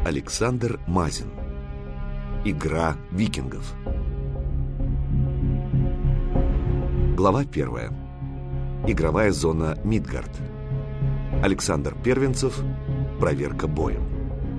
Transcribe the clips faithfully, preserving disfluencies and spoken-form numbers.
Александр Мазин. Игра викингов. Глава первая. Игровая зона Мидгард. Александр Первенцев. Проверка боем.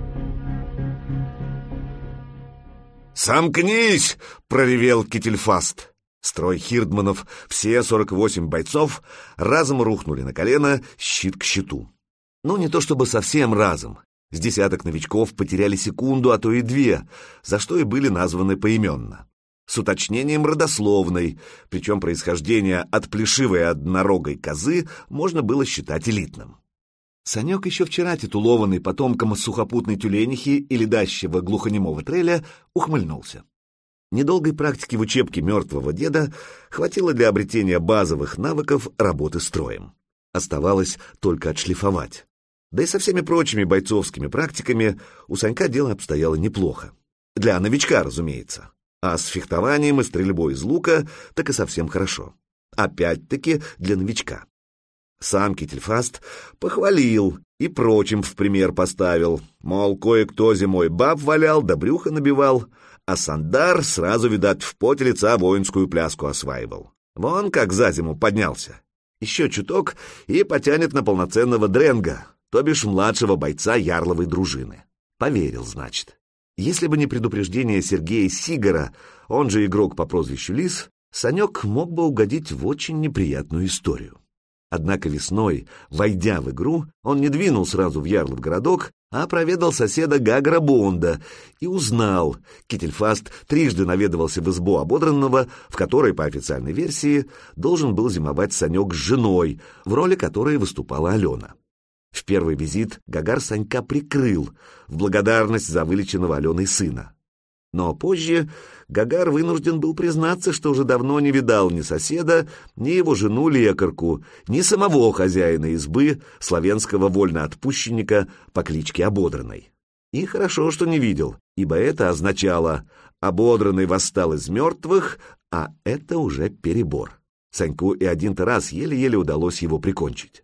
«Сомкнись!» — проревел Кительфаст. Строй хирдманов, все сорок восемь бойцов, разом рухнули на колено, щит к щиту. Ну, не то чтобы совсем разом. С десяток новичков потеряли секунду, а то и две, за что и были названы поименно. С уточнением родословной, причем происхождение от плешивой однорогой козы можно было считать элитным. Санек, еще вчера титулованный потомком сухопутной тюленихи и ледащего глухонемого треля, ухмыльнулся. Недолгой практики в учебке мертвого деда хватило для обретения базовых навыков работы строем. Оставалось только отшлифовать. Да и со всеми прочими бойцовскими практиками у Санька дело обстояло неплохо. Для новичка, разумеется. А с фехтованием и стрельбой из лука так и совсем хорошо. Опять-таки для новичка. Сам Кительфаст похвалил и прочим в пример поставил. Мол, кое-кто зимой баб валял, да брюхо набивал, а Сандар сразу, видать, в поте лица воинскую пляску осваивал. Вон как за зиму поднялся. Еще чуток и потянет на полноценного дренга, то бишь младшего бойца ярловой дружины. Поверил, значит. Если бы не предупреждение Сергея Сигара, он же игрок по прозвищу Лис, Санек мог бы угодить в очень неприятную историю. Однако весной, войдя в игру, он не двинул сразу в Ярлов городок, а проведал соседа Гагра Бонда и узнал, Кительфаст трижды наведывался в избу ободранного, в которой, по официальной версии, должен был зимовать Санек с женой, в роли которой выступала Алена. В первый визит Гагар Санька прикрыл, в благодарность за вылеченного Аленой сына. Но позже Гагар вынужден был признаться, что уже давно не видал ни соседа, ни его жену-лекарку, ни самого хозяина избы, славянского вольноотпущенника по кличке Ободранный. И хорошо, что не видел, ибо это означало: Ободранный восстал из мертвых, а это уже перебор. Саньку и один-то раз еле-еле удалось его прикончить.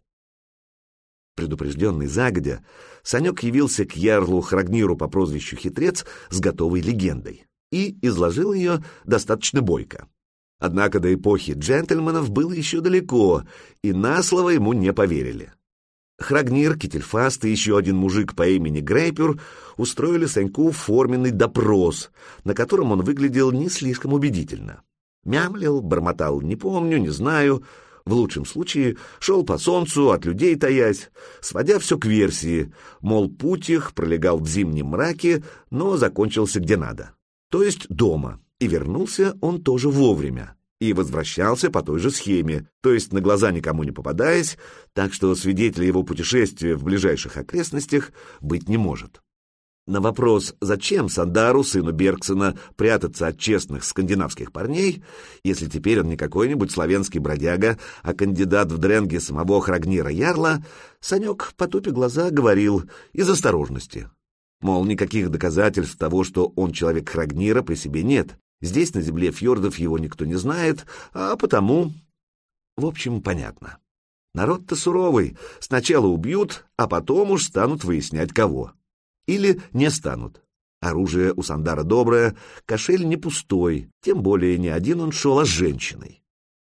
Предупрежденный загодя, Санек явился к ярлу Храгниру по прозвищу Хитрец с готовой легендой и изложил ее достаточно бойко. Однако до эпохи джентльменов было еще далеко, и на слово ему не поверили. Храгнир, Кительфаст и еще один мужик по имени Грейпюр устроили Саньку форменный допрос, на котором он выглядел не слишком убедительно. Мямлил, бормотал «не помню», «не знаю», в лучшем случае шел по солнцу, от людей таясь, сводя все к версии, мол, путь их пролегал в зимнем мраке, но закончился где надо, то есть дома, и вернулся он тоже вовремя, и возвращался по той же схеме, то есть на глаза никому не попадаясь, так что свидетеля его путешествия в ближайших окрестностях быть не может. На вопрос, зачем Сандару, сыну Бергсена, прятаться от честных скандинавских парней, если теперь он не какой-нибудь славянский бродяга, а кандидат в дренге самого Храгнира Ярла, Санек, потупя глаза, говорил из осторожности. Мол, никаких доказательств того, что он человек Храгнира, при себе нет. Здесь, на земле фьордов, его никто не знает, а потому... В общем, понятно. Народ-то суровый. Сначала убьют, а потом уж станут выяснять, кого. Или не станут. Оружие у Сандара доброе, кошель не пустой, тем более не один он шел, а с женщиной.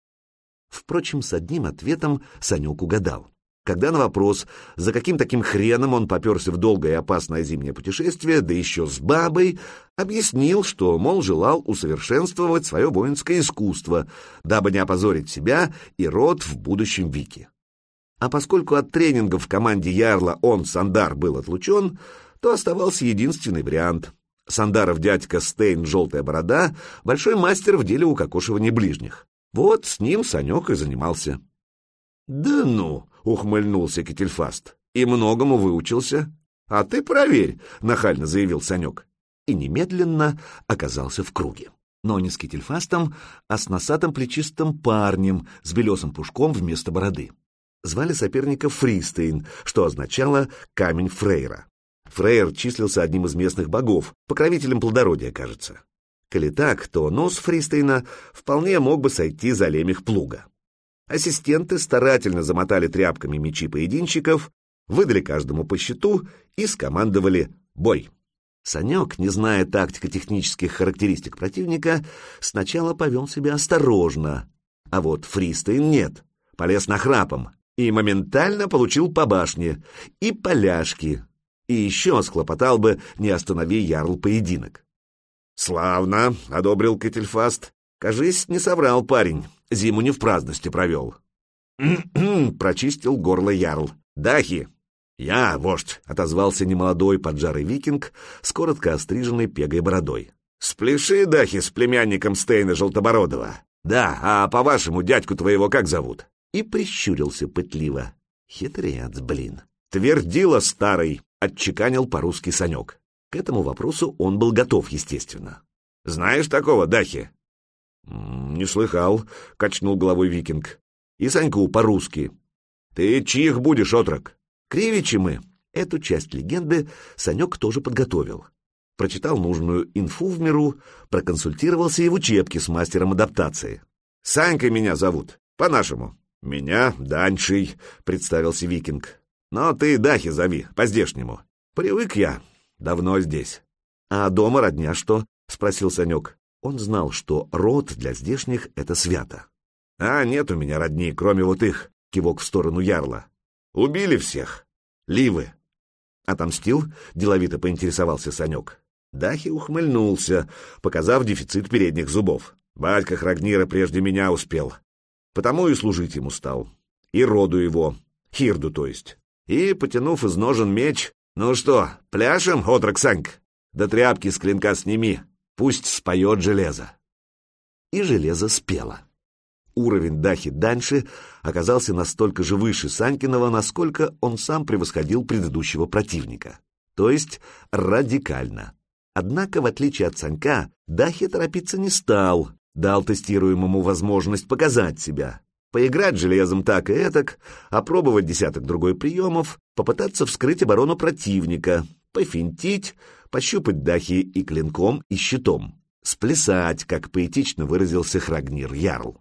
Впрочем, с одним ответом Санек угадал. Когда на вопрос, за каким таким хреном он поперся в долгое и опасное зимнее путешествие, да еще с бабой, объяснил, что, мол, желал усовершенствовать свое воинское искусство, дабы не опозорить себя и род в будущем веке. А поскольку от тренинга в команде Ярла он, Сандар, был отлучен, то оставался единственный вариант. Сандаров дядька Стейн Желтая Борода, большой мастер в деле укокошивания ближних. Вот с ним Санек и занимался. «Да ну!» — ухмыльнулся Кительфаст. «И многому выучился?» «А ты проверь!» — нахально заявил Санек. И немедленно оказался в круге. Но не с Кительфастом, а с носатым плечистым парнем с белесым пушком вместо бороды. Звали соперника Фристейн, что означало «камень Фрейра». Фрейр числился одним из местных богов, покровителем плодородия, кажется. Коли так, то нос Фристейна вполне мог бы сойти за лемех плуга. Ассистенты старательно замотали тряпками мечи поединщиков, выдали каждому по щиту и скомандовали «бой». Санек, не зная тактико-технических характеристик противника, сначала повел себя осторожно, а вот Фристейн нет, полез нахрапом и моментально получил по башне и поляшки, и еще схлопотал бы, не останови ярл поединок. «Славно!» — одобрил Кетельфаст. «Кажись, не соврал парень, зиму не в праздности провел». Прочистил горло ярл. «Дахи!» «Я, вождь!» — отозвался немолодой поджарый викинг с коротко остриженной пегой бородой. «Спляши, Дахи, с племянником Стейна Желтобородова!» «Да, а по-вашему дядьку твоего как зовут?» И прищурился пытливо. «Хитрец, блин!» «Твердила старый!» — отчеканил по-русски Санек. К этому вопросу он был готов, естественно. «Знаешь такого, Дахи?» «Не слыхал», — качнул головой викинг. «И Саньку по-русски». «Ты чьих будешь, отрок?» «Кривичи мы». Эту часть легенды Санек тоже подготовил. Прочитал нужную инфу в миру, проконсультировался и в учебке с мастером адаптации. «Санькой меня зовут, по-нашему». «Меня Даньший», — представился викинг. «Но ты Дахи зови, по-здешнему. Привык я, давно здесь». «А дома родня что?» — спросил Санек. Он знал, что род для здешних — это свято. «А нет у меня родни, кроме вот их», — кивок в сторону ярла. «Убили всех. Ливы». «Отомстил?» — деловито поинтересовался Санек. Дахи ухмыльнулся, показав дефицит передних зубов. «Батька Храгнира прежде меня успел. Потому и служить ему стал. И роду его, Хирду, то есть. И, потянув из ножен меч, ну что, пляшем, отрок Саньк? Да тряпки с клинка сними, пусть споет железо». И железо спело. Уровень Дахи Даньши оказался настолько же выше Санькиного, насколько он сам превосходил предыдущего противника. То есть радикально. Однако, в отличие от Санька, Дахи торопиться не стал, дал тестируемому возможность показать себя, поиграть железом так и этак, опробовать десяток другой приемов, попытаться вскрыть оборону противника, пофинтить, пощупать Дахи и клинком, и щитом, сплясать, как поэтично выразился Храгнир Ярл.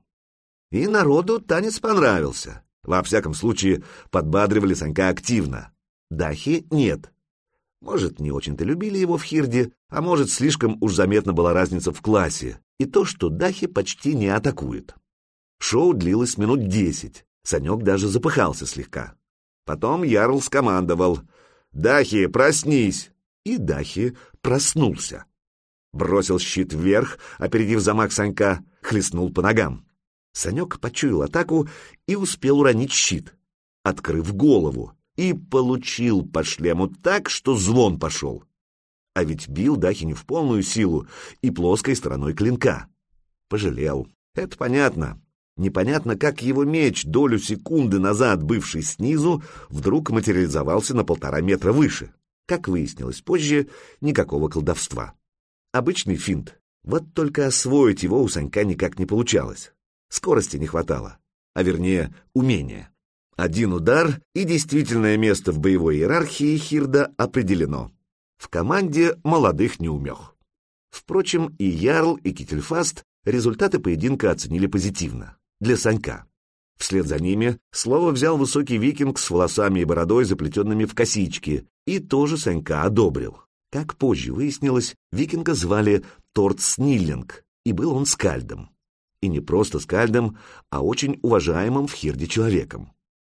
И народу танец понравился. Во всяком случае, подбадривали Санька активно. Дахи нет. Может, не очень-то любили его в Хирде, а может, слишком уж заметна была разница в классе и то, что Дахи почти не атакует. Шоу длилось минут десять. Санек даже запыхался слегка. Потом Ярл скомандовал: «Дахи, проснись!» И Дахи проснулся. Бросил щит вверх, опередив замах Санька, хлестнул по ногам. Санек почуял атаку и успел уронить щит, открыв голову, и получил по шлему так, что звон пошел. А ведь бил Дахи не в полную силу и плоской стороной клинка. Пожалел. Это понятно. Непонятно, как его меч, долю секунды назад бывший снизу, вдруг материализовался на полтора метра выше. Как выяснилось позже, никакого колдовства. Обычный финт. Вот только освоить его у Санька никак не получалось. Скорости не хватало, а вернее, умения. Один удар, и действительное место в боевой иерархии Хирда определено. В команде молодых неумех. Впрочем, и Ярл, и Кетельфаст результаты поединка оценили позитивно. Для Санька. Вслед за ними слово взял высокий викинг с волосами и бородой, заплетенными в косички, и тоже Санька одобрил. Как позже выяснилось, викинга звали Торт Сниллинг, и был он скальдом. И не просто скальдом, а очень уважаемым в Хирде человеком.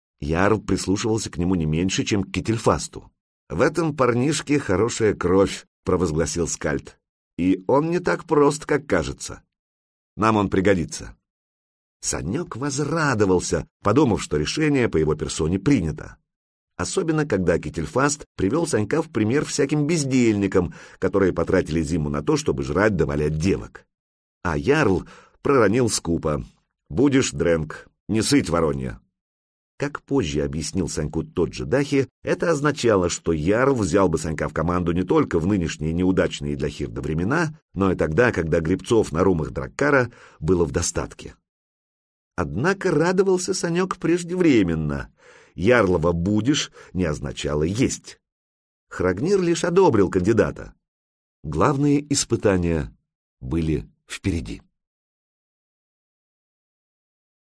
Ярл прислушивался к нему не меньше, чем к Кетельфасту. «В этом парнишке хорошая кровь», — провозгласил скальд. «И он не так прост, как кажется. Нам он пригодится». Санек возрадовался, подумав, что решение по его персоне принято. Особенно, когда Кетельфаст привел Санька в пример всяким бездельникам, которые потратили зиму на то, чтобы жрать да валять девок. А Ярл проронил скупо: «Будешь, Дрэнк, не сыть, воронья». Как позже объяснил Саньку тот же Дахи, это означало, что Ярл взял бы Санька в команду не только в нынешние неудачные для Хирда времена, но и тогда, когда гребцов на румах Драккара было в достатке. Однако радовался Санек преждевременно. Ярлова «будешь» не означало «есть». Храгнир лишь одобрил кандидата. Главные испытания были впереди.